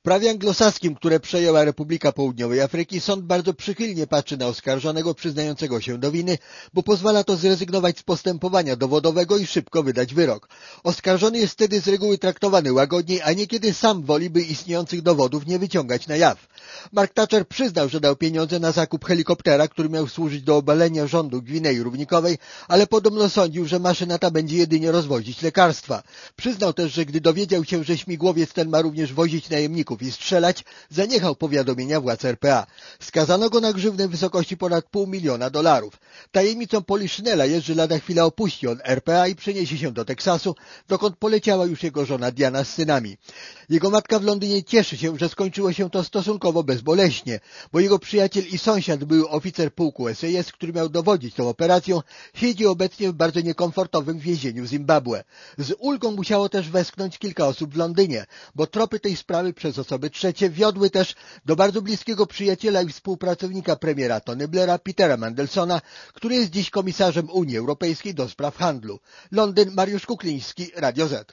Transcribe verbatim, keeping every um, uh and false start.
W prawie anglosaskim, które przejęła Republika Południowej Afryki, sąd bardzo przychylnie patrzy na oskarżonego przyznającego się do winy, bo pozwala to zrezygnować z postępowania dowodowego i szybko wydać wyrok. Oskarżony jest wtedy z reguły traktowany łagodniej, a niekiedy sam woli, by istniejących dowodów nie wyciągać na jaw. Mark Thatcher przyznał, że dał pieniądze na zakup helikoptera, który miał służyć do obalenia rządu Gwinei Równikowej, ale podobno sądził, że maszyna ta będzie jedynie rozwozić lekarstwa. Przyznał też, że gdy dowiedział się, że śmigłowiec ten ma również wozić najemników i strzelać, zaniechał powiadomienia władz R P A. Skazano go na grzywnę w wysokości ponad pół miliona dolarów. Tajemnicą Poliszynela jest, że lada chwila opuści on R P A i przeniesie się do Teksasu, dokąd poleciała już jego żona Diana z synami. Jego matka w Londynie cieszy się, że skończyło się to stosunkowo bezboleśnie, bo jego przyjaciel i sąsiad, były oficer pułku S A S, który miał dowodzić tą operacją, siedzi obecnie w bardzo niekomfortowym więzieniu w Zimbabwe. Z ulgą musiało też westchnąć kilka osób w Londynie, bo tropy tej sprawy przez osoby trzecie wiodły też do bardzo bliskiego przyjaciela i współpracownika premiera Tony Blaira, Petera Mandelsona, który jest dziś komisarzem Unii Europejskiej do spraw handlu. Londyn, Mariusz Kukliński, Radio Z.